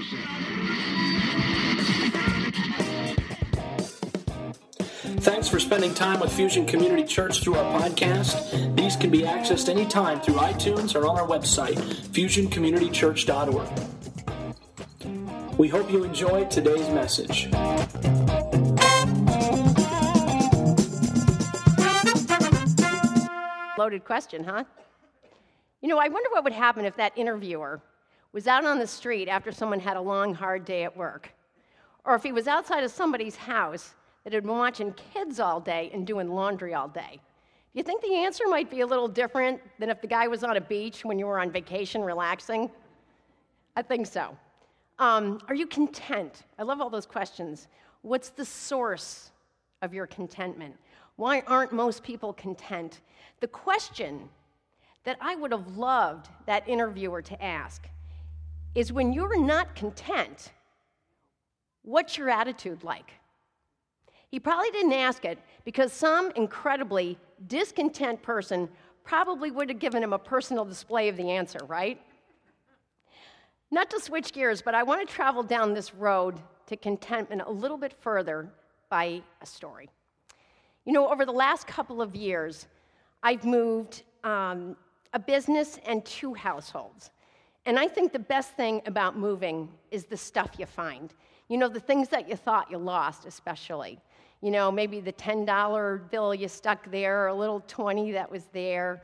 Thanks for spending time with Fusion Community Church through our podcast. These can be accessed anytime through iTunes or on our website, fusioncommunitychurch.org. We hope you enjoyed today's message. Loaded question, huh? You know, I wonder what would happen if that interviewer was out on the street after someone had a long, hard day at work, or if he was outside of somebody's house that had been watching kids all day and doing laundry all day. Do you think the answer might be a little different than if the guy was on a beach when you were on vacation relaxing? I think so. Are you content? I love all those questions. What's the source of your contentment? Why aren't most people content? The question that I would have loved that interviewer to ask is, when you're not content, what's your attitude like? He probably didn't ask it because some incredibly discontent person probably would have given him a personal display of the answer, right? Not to switch gears, but I want to travel down this road to contentment a little bit further by a story. You know, over the last couple of years, I've moved a business and 2 households. And I think the best thing about moving is the stuff you find. You know, the things that you thought you lost, especially. You know, maybe the $10 bill you stuck there, or a little 20 that was there.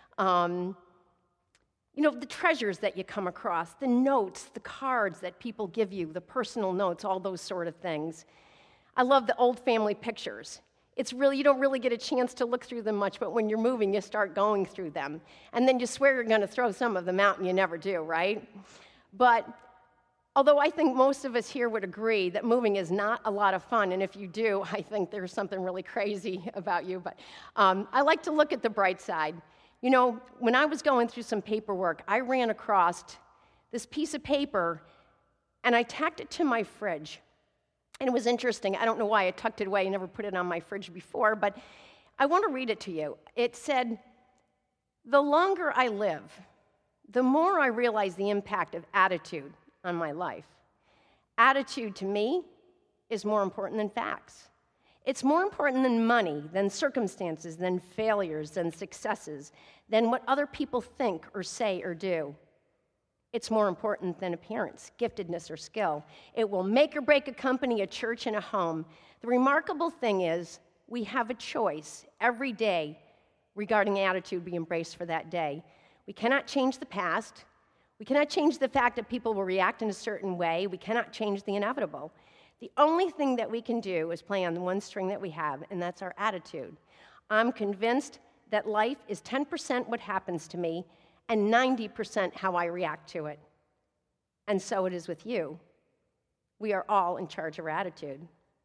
You know, the treasures that you come across, the notes, the cards that people give you, the personal notes, all those sort of things. I love the old family pictures. It's really, you don't really get a chance to look through them much, but when you're moving, you start going through them. And then you swear you're going to throw some of them out, and you never do, right? But although I think most of us here would agree that moving is not a lot of fun, and if you do, I think there's something really crazy about you. But I like to look at the bright side. You know, when I was going through some paperwork, I ran across this piece of paper, and I tacked it to my fridge. And it was interesting. I don't know why I tucked it away. I never put it on my fridge before, but I want to read it to you. It said, "The longer I live, the more I realize the impact of attitude on my life. Attitude to me is more important than facts. It's more important than money, than circumstances, than failures, than successes, than what other people think or say or do. It's more important than appearance, giftedness, or skill. It will make or break a company, a church, and a home. The remarkable thing is, we have a choice every day regarding attitude we embrace for that day. We cannot change the past. We cannot change the fact that people will react in a certain way. We cannot change the inevitable. The only thing that we can do is play on the one string that we have, and that's our attitude. I'm convinced that life is 10% what happens to me and 90% how I react to it. And so it is with you. We are all in charge of our attitude."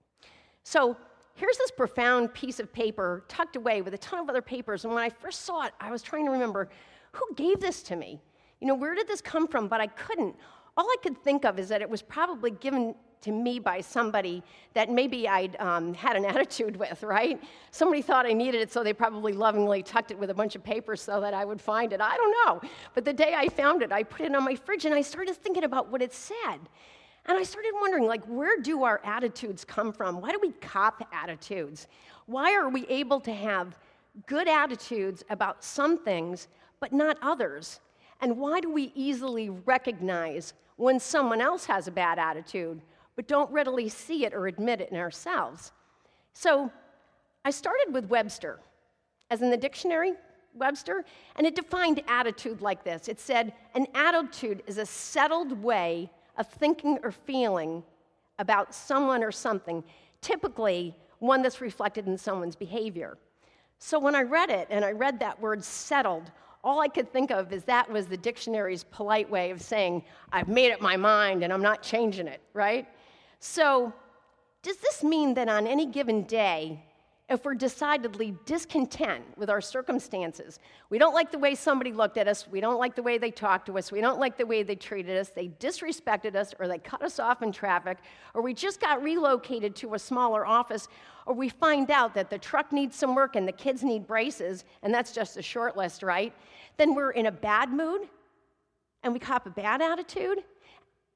So here's this profound piece of paper tucked away with a ton of other papers. And when I first saw it, I was trying to remember, who gave this to me? You know, where did this come from? But I couldn't. All I could think of is that it was probably given to me by somebody that maybe I'd had an attitude with, right? Somebody thought I needed it, so they probably lovingly tucked it with a bunch of papers so that I would find it. I don't know. But the day I found it, I put it on my fridge, and I started thinking about what it said. And I started wondering, like, where do our attitudes come from? Why do we cop attitudes? Why are we able to have good attitudes about some things, but not others? And why do we easily recognize when someone else has a bad attitude, but don't readily see it or admit it in ourselves? So I started with Webster, as in the dictionary, Webster, and it defined attitude like this. It said, an attitude is a settled way of thinking or feeling about someone or something, typically one that's reflected in someone's behavior. So when I read it, and I read that word settled, all I could think of is that was the dictionary's polite way of saying, I've made up my mind and I'm not changing it, right? So does this mean that on any given day, if we're decidedly discontent with our circumstances, we don't like the way somebody looked at us, we don't like the way they talked to us, we don't like the way they treated us, they disrespected us, or they cut us off in traffic, or we just got relocated to a smaller office, or we find out that the truck needs some work and the kids need braces, and that's just a short list, right? Then we're in a bad mood, and we cop a bad attitude.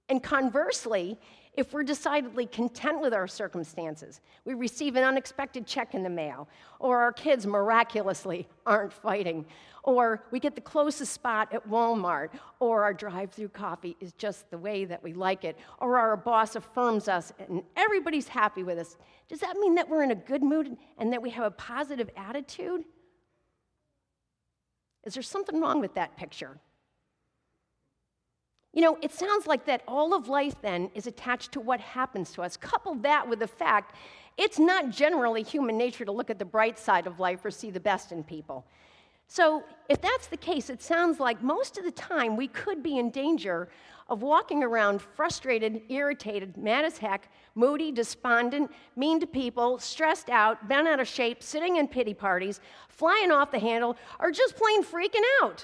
And conversely, if we're decidedly content with our circumstances, we receive an unexpected check in the mail, or our kids miraculously aren't fighting, or we get the closest spot at Walmart, or our drive-through coffee is just the way that we like it, or our boss affirms us and everybody's happy with us, does that mean that we're in a good mood and that we have a positive attitude? Is there something wrong with that picture? You know, it sounds like that all of life then is attached to what happens to us. Couple that with the fact it's not generally human nature to look at the bright side of life or see the best in people. So if that's the case, it sounds like most of the time we could be in danger of walking around frustrated, irritated, mad as heck, moody, despondent, mean to people, stressed out, bent out of shape, sitting in pity parties, flying off the handle, or just plain freaking out.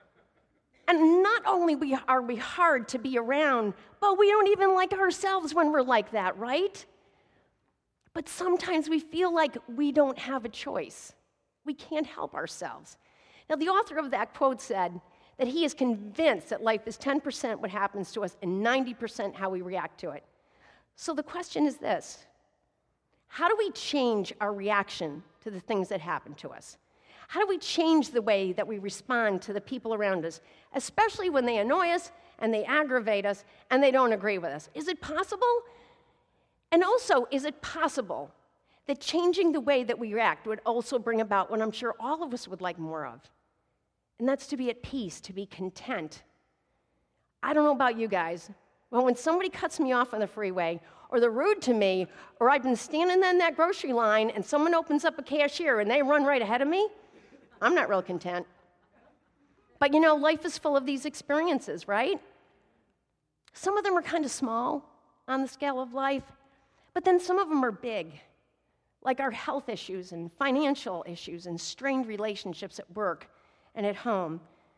And not only are we hard to be around, but we don't even like ourselves when we're like that, right? But sometimes we feel like we don't have a choice. We can't help ourselves. Now, the author of that quote said that he is convinced that life is 10% what happens to us and 90% how we react to it. So the question is this: how do we change our reaction to the things that happen to us? How do we change the way that we respond to the people around us, especially when they annoy us and they aggravate us and they don't agree with us? Is it possible? And also, is it possible that changing the way that we react would also bring about what I'm sure all of us would like more of? And that's to be at peace, to be content. I don't know about you guys, but when somebody cuts me off on the freeway, or they're rude to me, or I've been standing in that grocery line and someone opens up a cashier and they run right ahead of me, I'm not real content. But you know, life is full of these experiences, right? Some of them are kind of small on the scale of life, but then some of them are big, like our health issues and financial issues and strained relationships at work and at home.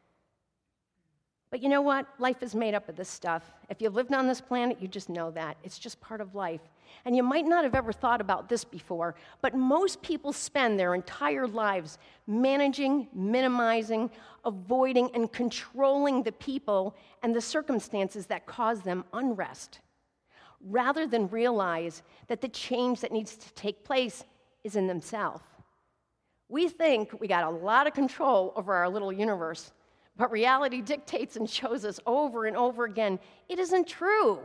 But you know what? Life is made up of this stuff. If you've lived on this planet, you just know that. It's just part of life. And you might not have ever thought about this before, but most people spend their entire lives managing, minimizing, avoiding, and controlling the people and the circumstances that cause them unrest, rather than realize that the change that needs to take place is in themselves. We think we got a lot of control over our little universe, but reality dictates and shows us over and over again it isn't true.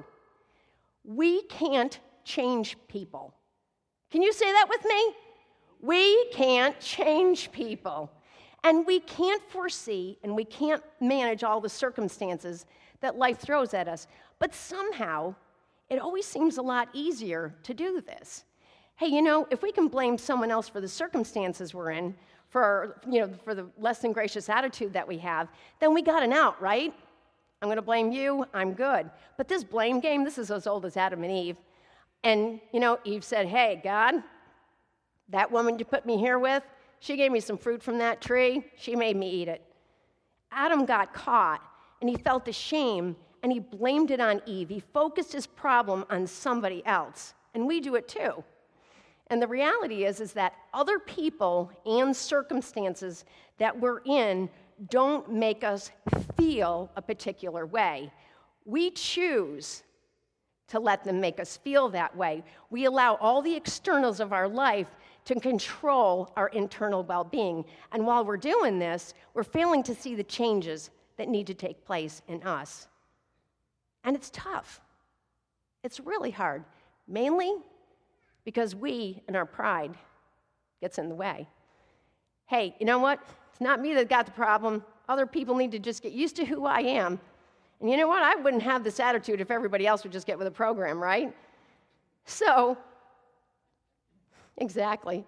We can't change people. Can you say that with me? We can't change people. And we can't foresee and we can't manage all the circumstances that life throws at us. But somehow, it always seems a lot easier to do this. Hey, you know, if we can blame someone else for the circumstances we're in, for the less than gracious attitude that we have, then we got an out, right? I'm going to blame you, I'm good. But this blame game, this is as old as Adam and Eve. And, you know, Eve said, hey, God, that woman you put me here with, she gave me some fruit from that tree, she made me eat it. Adam got caught, and he felt ashamed, and he blamed it on Eve. He focused his problem on somebody else, and we do it too. And the reality is that other people and circumstances that we're in don't make us feel a particular way. We choose to let them make us feel that way. We allow all the externals of our life to control our internal well-being. And while we're doing this, we're failing to see the changes that need to take place in us. And it's tough. It's really hard, mainly because we, in our pride, gets in the way. Hey, you know what? It's not me that got the problem. Other people need to just get used to who I am. And you know what? I wouldn't have this attitude if everybody else would just get with the program, right? So, exactly.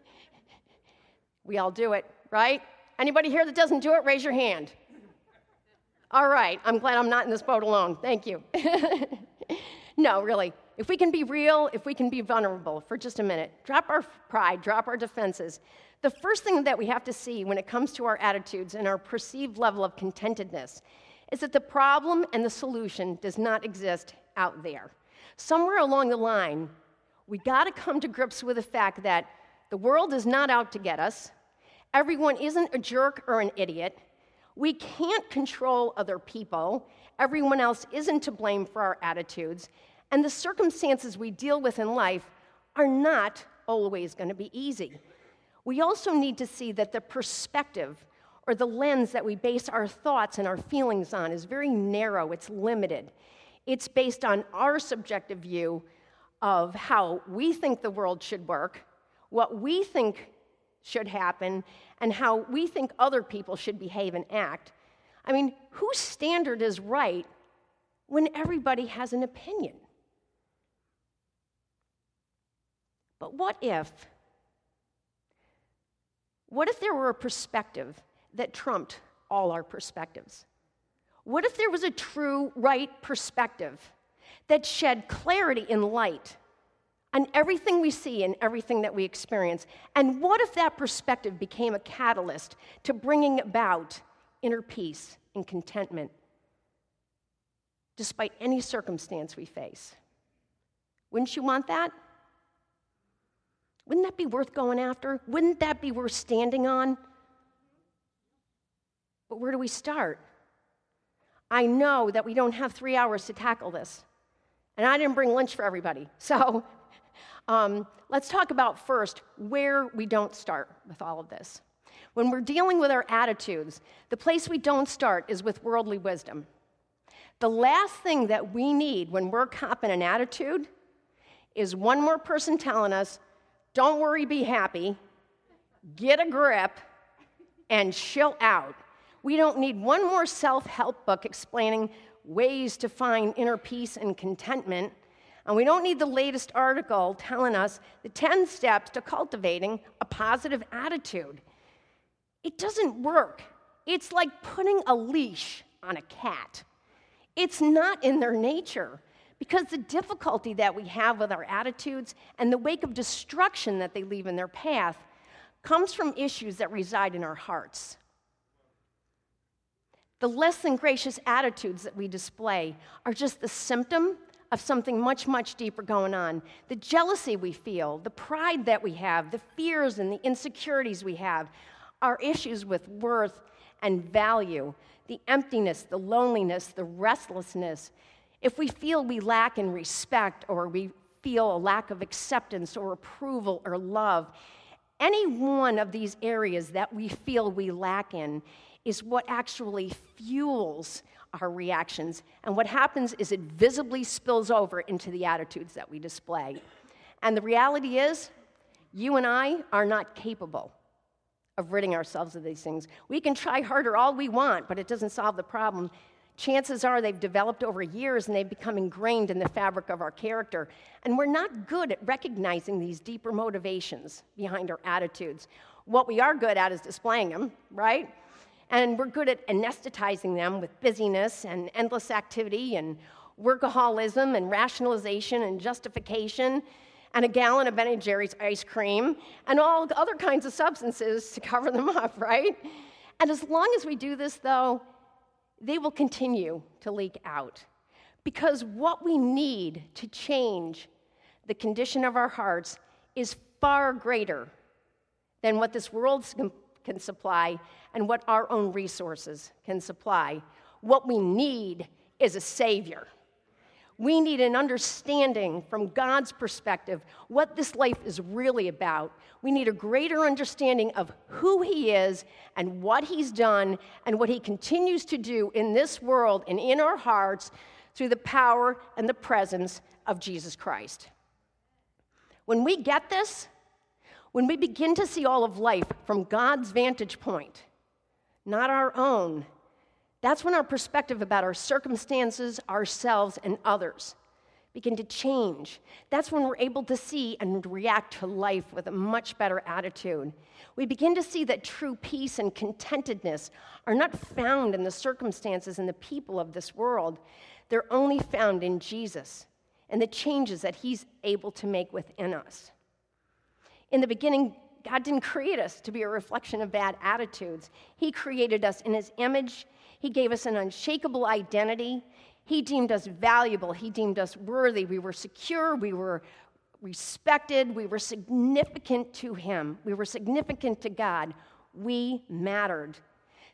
We all do it, right? Anybody here that doesn't do it, raise your hand. All right, I'm glad I'm not in this boat alone. Thank you. No, really. If we can be real, if we can be vulnerable for just a minute, drop our pride, drop our defenses. The first thing that we have to see when it comes to our attitudes and our perceived level of contentedness is that the problem and the solution does not exist out there. Somewhere along the line, we got to come to grips with the fact that the world is not out to get us. Everyone isn't a jerk or an idiot. We can't control other people. Everyone else isn't to blame for our attitudes. And the circumstances we deal with in life are not always going to be easy. We also need to see that the perspective or the lens that we base our thoughts and our feelings on is very narrow, it's limited. It's based on our subjective view of how we think the world should work, what we think should happen, and how we think other people should behave and act. I mean, whose standard is right when everybody has an opinion? But what if there were a perspective that trumped all our perspectives? What if there was a true, right perspective that shed clarity and light on everything we see and everything that we experience? And what if that perspective became a catalyst to bringing about inner peace and contentment despite any circumstance we face? Wouldn't you want that? Wouldn't that be worth going after? Wouldn't that be worth standing on? But where do we start? I know that we don't have 3 hours to tackle this, and I didn't bring lunch for everybody. So let's talk about first where we don't start with all of this. When we're dealing with our attitudes, the place we don't start is with worldly wisdom. The last thing that we need when we're copping an attitude is one more person telling us, don't worry, be happy, get a grip, and chill out. We don't need one more self-help book explaining ways to find inner peace and contentment. And we don't need the latest article telling us the 10 steps to cultivating a positive attitude. It doesn't work. It's like putting a leash on a cat. It's not in their nature, because the difficulty that we have with our attitudes and the wake of destruction that they leave in their path comes from issues that reside in our hearts. The less than gracious attitudes that we display are just the symptom of something much, much deeper going on. The jealousy we feel, the pride that we have, the fears and the insecurities we have are issues with worth and value, the emptiness, the loneliness, the restlessness. If we feel we lack in respect, or we feel a lack of acceptance or approval or love, any one of these areas that we feel we lack in is what actually fuels our reactions. And what happens is it visibly spills over into the attitudes that we display. And the reality is, you and I are not capable of ridding ourselves of these things. We can try harder all we want, but it doesn't solve the problem. Chances are they've developed over years and they've become ingrained in the fabric of our character. And we're not good at recognizing these deeper motivations behind our attitudes. What we are good at is displaying them, right? And we're good at anesthetizing them with busyness and endless activity and workaholism and rationalization and justification and a gallon of Ben & Jerry's ice cream and all other kinds of substances to cover them up, right? And as long as we do this, though, they will continue to leak out. Because what we need to change the condition of our hearts is far greater than what this world can supply and what our own resources can supply. What we need is a Savior. We need an understanding from God's perspective what this life is really about. We need a greater understanding of who He is and what He's done and what He continues to do in this world and in our hearts through the power and the presence of Jesus Christ. When we get this, when we begin to see all of life from God's vantage point, not our own, that's when our perspective about our circumstances, ourselves, and others begin to change. That's when we're able to see and react to life with a much better attitude. We begin to see that true peace and contentedness are not found in the circumstances and the people of this world. They're only found in Jesus and the changes that He's able to make within us. In the beginning, God didn't create us to be a reflection of bad attitudes. He created us in His image. He gave us an unshakable identity. He deemed us valuable. He deemed us worthy. We were secure. We were respected. We were significant to Him. We were significant to God. We mattered.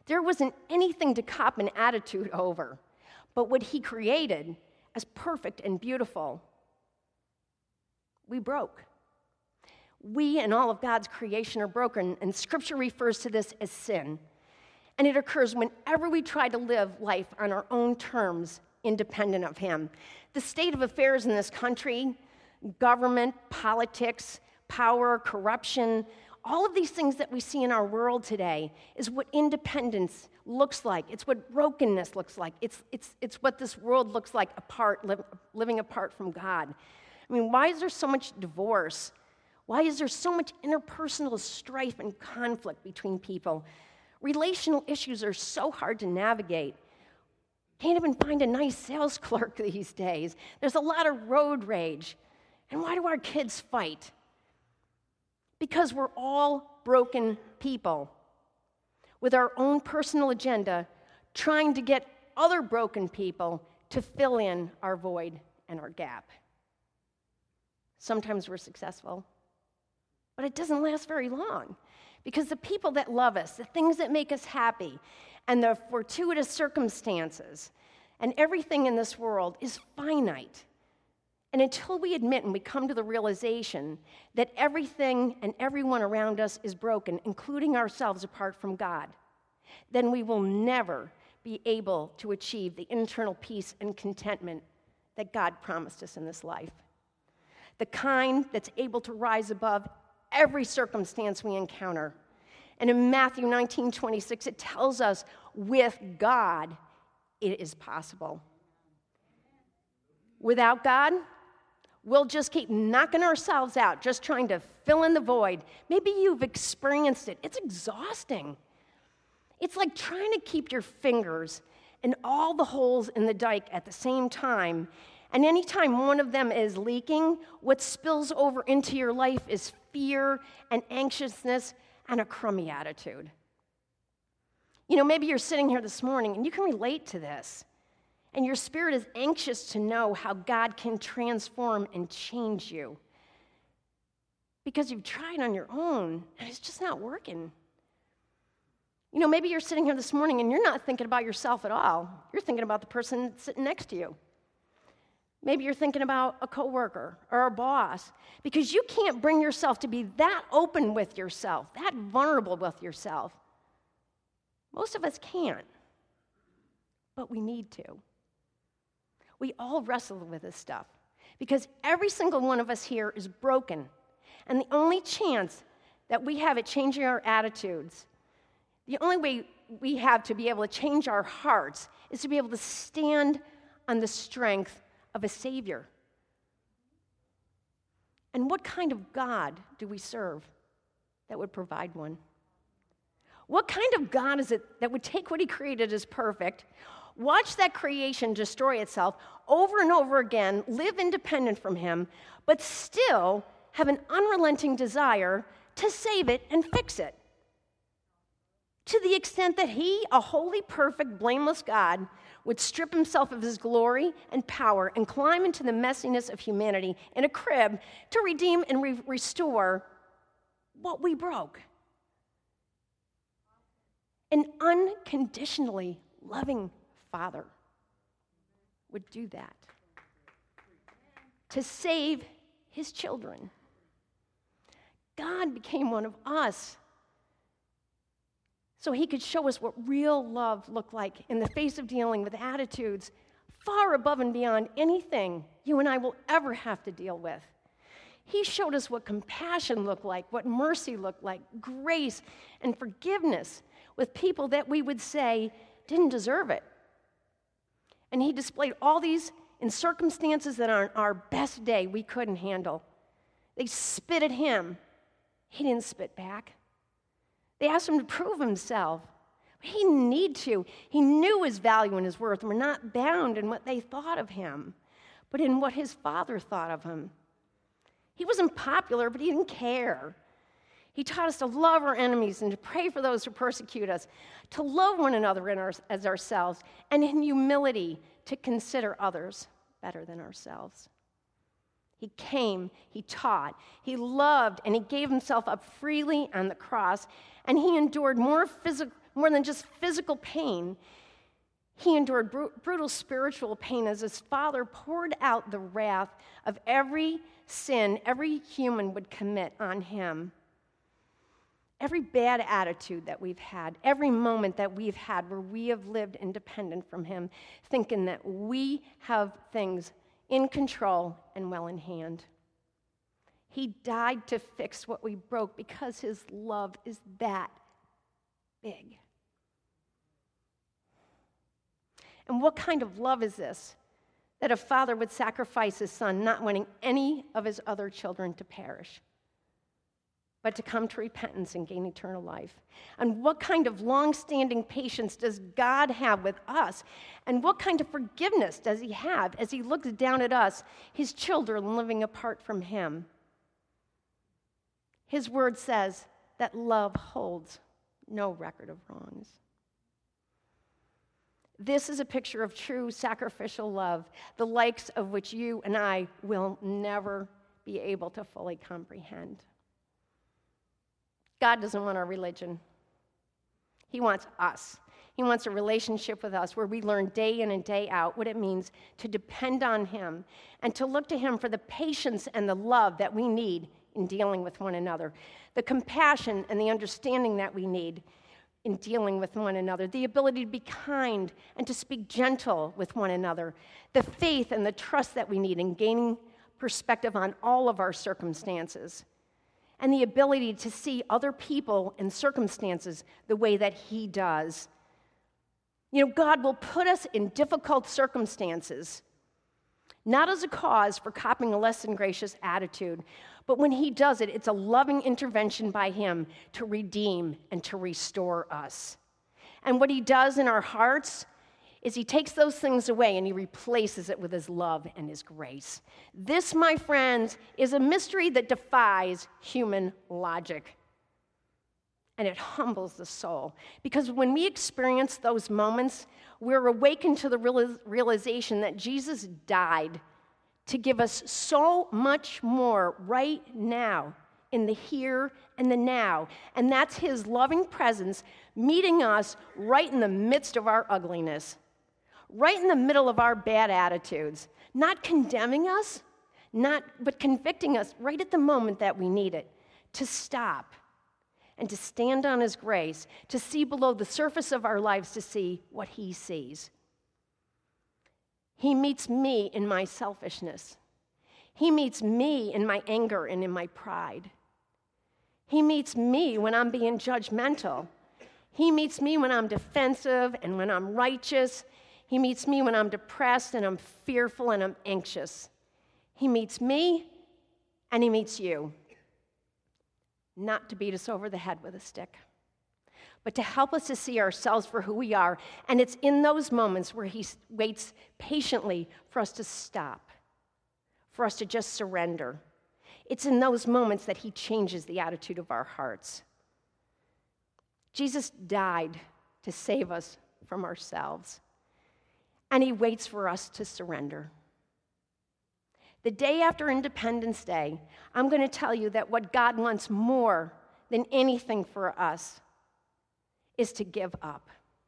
There wasn't anything to cop an attitude over, but what he created as perfect and beautiful, we broke. We and all of God's creation are broken, and Scripture refers to this as sin. And it occurs whenever we try to live life on our own terms, independent of Him. The state of affairs in this country, government, politics, power, corruption, all of these things that we see in our world today is what independence looks like. It's what brokenness looks like. It's what this world looks like living apart from God. I mean, why is there so much divorce? Why is there so much interpersonal strife and conflict between people? Relational issues are so hard to navigate. Can't even find a nice sales clerk these days. There's a lot of road rage. And why do our kids fight? Because we're all broken people with our own personal agenda, trying to get other broken people to fill in our void and our gap. Sometimes we're successful, but it doesn't last very long, because the people that love us, the things that make us happy, and the fortuitous circumstances, and everything in this world is finite. And until we admit and we come to the realization that everything and everyone around us is broken, including ourselves apart from God, then we will never be able to achieve the internal peace and contentment that God promised us in this life. The kind that's able to rise above every circumstance we encounter. And in Matthew 19:26, it tells us, with God, it is possible. Without God, we'll just keep knocking ourselves out, just trying to fill in the void. Maybe you've experienced it. It's exhausting. It's like trying to keep your fingers in all the holes in the dike at the same time. And anytime one of them is leaking, what spills over into your life is fear and anxiousness and a crummy attitude. You know, maybe you're sitting here this morning and you can relate to this. And your spirit is anxious to know how God can transform and change you. Because you've tried on your own and it's just not working. You know, maybe you're sitting here this morning and you're not thinking about yourself at all. You're thinking about the person sitting next to you. Maybe you're thinking about a coworker or a boss, because you can't bring yourself to be that open with yourself, that vulnerable with yourself. Most of us can't, but we need to. We all wrestle with this stuff because every single one of us here is broken, and the only chance that we have at changing our attitudes, the only way we have to be able to change our hearts is to be able to stand on the strength of a Savior. And what kind of God do we serve that would provide one? What kind of God is it that would take what He created as perfect, watch that creation destroy itself over and over again, live independent from Him, but still have an unrelenting desire to save it and fix it? To the extent that He, a holy, perfect, blameless God, would strip Himself of His glory and power and climb into the messiness of humanity in a crib to redeem and restore what we broke. An unconditionally loving Father would do that to save His children. God became one of us so He could show us what real love looked like in the face of dealing with attitudes far above and beyond anything you and I will ever have to deal with. He showed us what compassion looked like, what mercy looked like, grace and forgiveness with people that we would say didn't deserve it. And He displayed all these in circumstances that on our best day we couldn't handle. They spit at Him. He didn't spit back. They asked Him to prove Himself. He didn't need to. He knew His value and His worth. We're not bound in what they thought of Him, but in what His Father thought of Him. He wasn't popular, but He didn't care. He taught us to love our enemies and to pray for those who persecute us, to love one another as ourselves, and in humility to consider others better than ourselves. He came, He taught, He loved, and He gave Himself up freely on the cross, and He endured more than just physical pain. He endured brutal spiritual pain as his Father poured out the wrath of every sin every human would commit on him. Every bad attitude that we've had, every moment that we've had where we have lived independent from him, thinking that we have things in control and well in hand. He died to fix what we broke because his love is that big. And what kind of love is this? That a father would sacrifice his son, not wanting any of his other children to perish, but to come to repentance and gain eternal life. And what kind of long-standing patience does God have with us? And what kind of forgiveness does he have as he looks down at us, his children living apart from him? His word says that love holds no record of wrongs. This is a picture of true sacrificial love, the likes of which you and I will never be able to fully comprehend. God doesn't want our religion. He wants us. He wants a relationship with us where we learn day in and day out what it means to depend on him and to look to him for the patience and the love that we need in dealing with one another, the compassion and the understanding that we need in dealing with one another, the ability to be kind and to speak gentle with one another, the faith and the trust that we need in gaining perspective on all of our circumstances, and the ability to see other people and circumstances the way that he does. You know, God will put us in difficult circumstances, not as a cause for copying a less than gracious attitude, but when he does it, it's a loving intervention by him to redeem and to restore us. And what he does in our hearts is he takes those things away and he replaces it with his love and his grace. This, my friends, is a mystery that defies human logic. And it humbles the soul. Because when we experience those moments, we're awakened to the realization that Jesus died to give us so much more right now, in the here and the now. And that's his loving presence meeting us right in the midst of our ugliness, right in the middle of our bad attitudes, not condemning us, but convicting us right at the moment that we need it, to stop and to stand on his grace, to see below the surface of our lives, to see what he sees. He meets me in my selfishness. He meets me in my anger and in my pride. He meets me when I'm being judgmental. He meets me when I'm defensive and when I'm righteous. He meets me when I'm depressed and I'm fearful and I'm anxious. He meets me and he meets you. Not to beat us over the head with a stick, but to help us to see ourselves for who we are. And it's in those moments where he waits patiently for us to stop, for us to just surrender. It's in those moments that he changes the attitude of our hearts. Jesus died to save us from ourselves, and he waits for us to surrender. The day after Independence Day, I'm going to tell you that what God wants more than anything for us is to give up.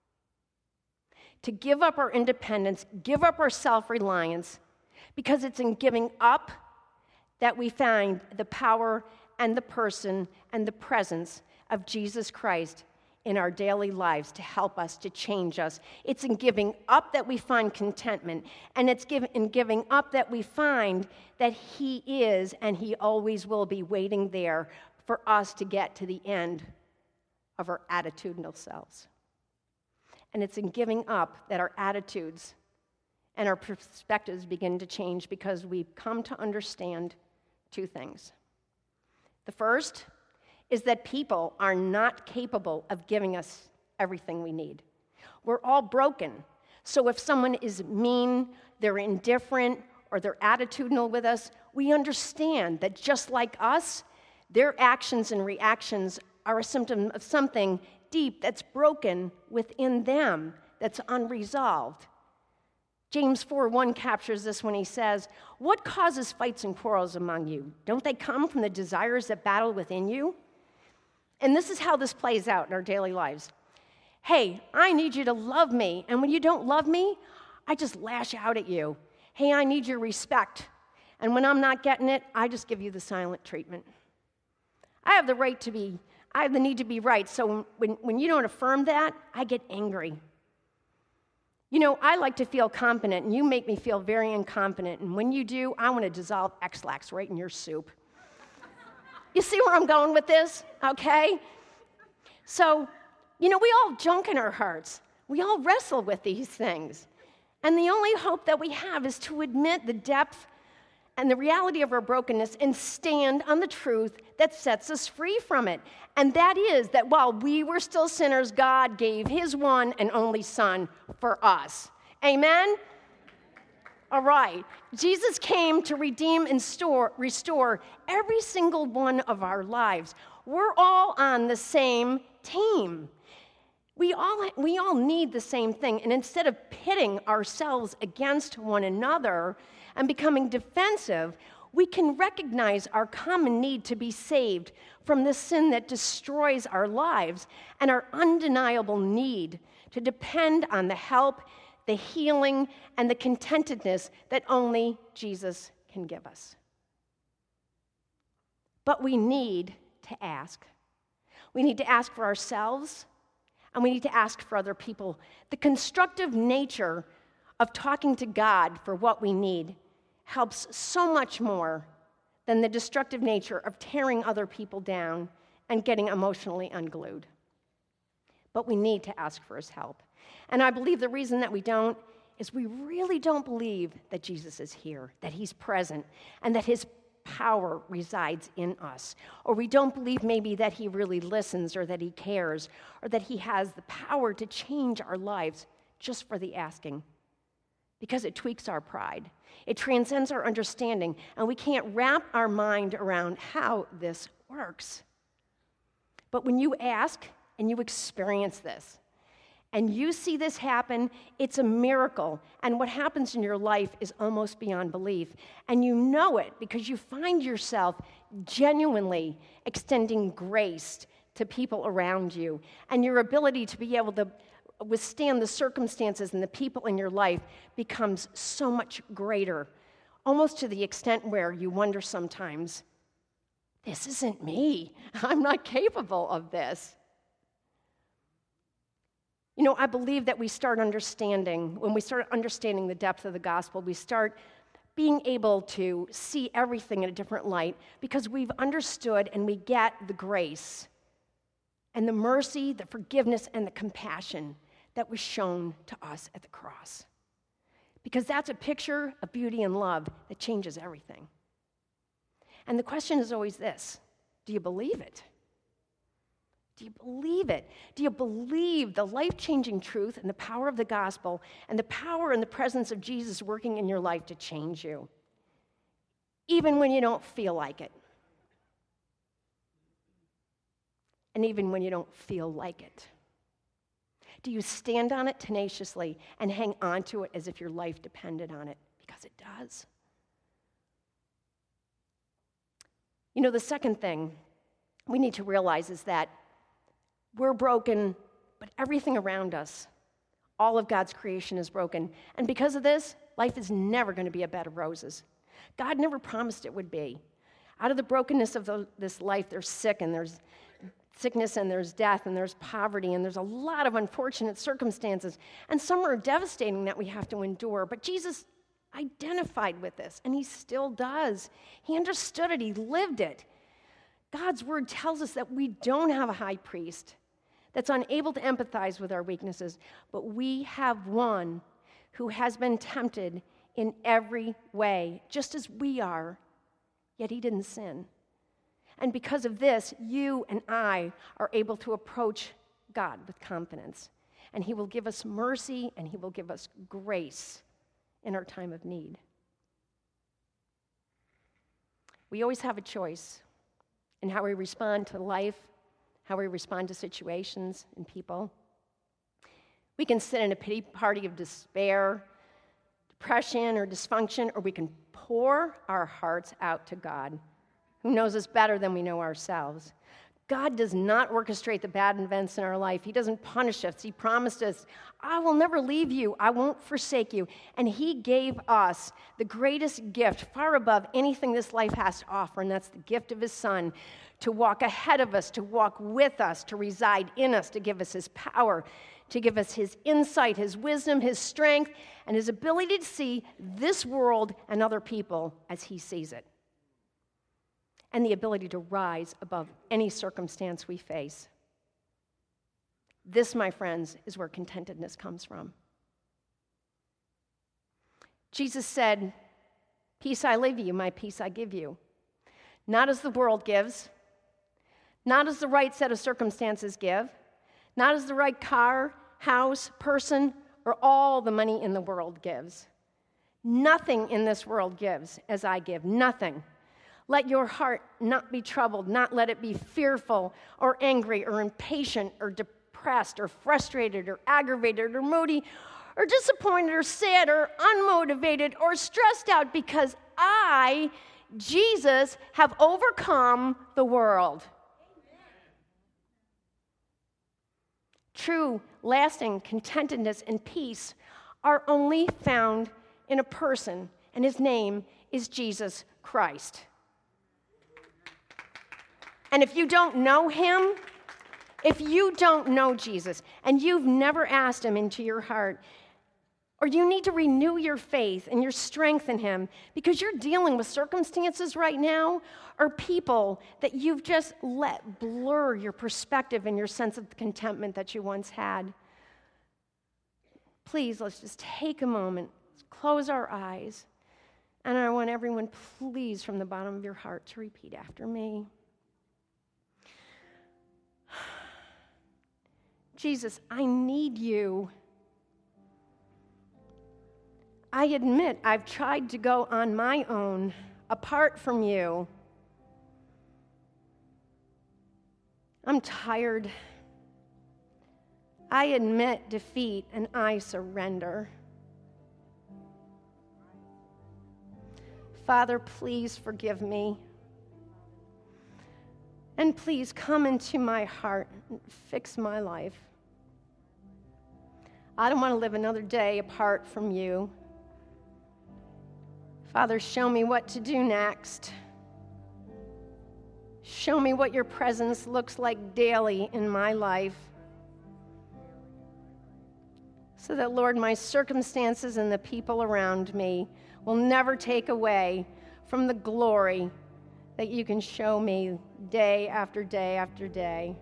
To give up our independence, give up our self-reliance, because it's in giving up that we find the power and the person and the presence of Jesus Christ in our daily lives to help us, to change us. It's in giving up that we find contentment, and it's in giving up that we find that he is and he always will be waiting there for us to get to the end of our attitudinal selves. And it's in giving up that our attitudes and our perspectives begin to change, because we've come to understand two things. The first is that people are not capable of giving us everything we need. We're all broken. So if someone is mean, they're indifferent, or they're attitudinal with us, we understand that just like us, their actions and reactions are a symptom of something deep that's broken within them, that's unresolved. James 4:1 captures this when he says, "What causes fights and quarrels among you? Don't they come from the desires that battle within you?" And this is how this plays out in our daily lives. Hey, I need you to love me. And when you don't love me, I just lash out at you. Hey, I need your respect. And when I'm not getting it, I just give you the silent treatment. I have the need to be right. So when you don't affirm that, I get angry. You know, I like to feel competent, and you make me feel very incompetent. And when you do, I want to dissolve X-Lax right in your soup. You see where I'm going with this? Okay? So, you know, we all have junk in our hearts. We all wrestle with these things. And the only hope that we have is to admit the depth and the reality of our brokenness and stand on the truth that sets us free from it. And that is that while we were still sinners, God gave his one and only Son for us. Amen? All right. Jesus came to redeem and restore every single one of our lives. We're all on the same team. We all need the same thing. And instead of pitting ourselves against one another and becoming defensive, we can recognize our common need to be saved from the sin that destroys our lives and our undeniable need to depend on the help, the healing, and the contentedness that only Jesus can give us. But we need to ask. We need to ask for ourselves, and we need to ask for other people. The constructive nature of talking to God for what we need helps so much more than the destructive nature of tearing other people down and getting emotionally unglued. But we need to ask for his help. And I believe the reason that we don't is we really don't believe that Jesus is here, that he's present, and that his power resides in us. Or we don't believe maybe that he really listens or that he cares or that he has the power to change our lives just for the asking. Because it tweaks our pride. It transcends our understanding, and we can't wrap our mind around how this works. But when you ask and you experience this, and you see this happen, it's a miracle. And what happens in your life is almost beyond belief. And you know it because you find yourself genuinely extending grace to people around you. And your ability to be able to withstand the circumstances and the people in your life becomes so much greater, almost to the extent where you wonder sometimes, this isn't me. I'm not capable of this. You know, I believe that when we start understanding the depth of the gospel, we start being able to see everything in a different light because we've understood and we get the grace and the mercy, the forgiveness, and the compassion that was shown to us at the cross. Because that's a picture of beauty and love that changes everything. And the question is always this: do you believe it? Do you believe it? Do you believe the life-changing truth and the power of the gospel and the power and the presence of Jesus working in your life to change you, even when you don't feel like it? And even when you don't feel like it? Do you stand on it tenaciously and hang on to it as if your life depended on it? Because it does. You know, the second thing we need to realize is that we're broken, but everything around us, all of God's creation is broken. And because of this, life is never going to be a bed of roses. God never promised it would be. Out of the brokenness of this life, there's sickness and there's death and there's poverty and there's a lot of unfortunate circumstances. And some are devastating that we have to endure. But Jesus identified with this, and he still does. He understood it. He lived it. God's word tells us that we don't have a high priest that's unable to empathize with our weaknesses, but we have one who has been tempted in every way, just as we are, yet he didn't sin. And because of this, you and I are able to approach God with confidence, and he will give us mercy and he will give us grace in our time of need. We always have a choice in how we respond to life, how we respond to situations and people. We can sit in a pity party of despair, depression, or dysfunction, or we can pour our hearts out to God, who knows us better than we know ourselves. God does not orchestrate the bad events in our life. He doesn't punish us. He promised us, I will never leave you. I won't forsake you. And he gave us the greatest gift, far above anything this life has to offer, and that's the gift of his Son, to walk ahead of us, to walk with us, to reside in us, to give us his power, to give us his insight, his wisdom, his strength, and his ability to see this world and other people as he sees it, and the ability to rise above any circumstance we face. This, my friends, is where contentedness comes from. Jesus said, "Peace I leave you, my peace I give you." Not as the world gives, not as the right set of circumstances give, not as the right car, house, person, or all the money in the world gives. Nothing in this world gives as I give, nothing. Let your heart not be troubled, not let it be fearful or angry or impatient or depressed or frustrated or aggravated or moody or disappointed or sad or unmotivated or stressed out, because I, Jesus, have overcome the world. True, lasting contentedness and peace are only found in a person, and his name is Jesus Christ. And if you don't know him, if you don't know Jesus, and you've never asked him into your heart, or you need to renew your faith and your strength in him because you're dealing with circumstances right now or people that you've just let blur your perspective and your sense of contentment that you once had, please, let's just take a moment, close our eyes, and I want everyone, please, from the bottom of your heart, to repeat after me. Jesus, I need you. I admit I've tried to go on my own, apart from you. I'm tired. I admit defeat and I surrender. Father, please forgive me. And please come into my heart and fix my life. I don't want to live another day apart from you. Father, show me what to do next. Show me what your presence looks like daily in my life, so that, Lord, my circumstances and the people around me will never take away from the glory that you can show me day after day after day.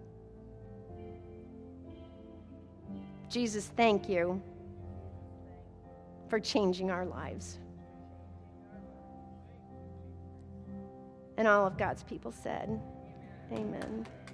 Jesus, thank you for changing our lives. And all of God's people said, amen.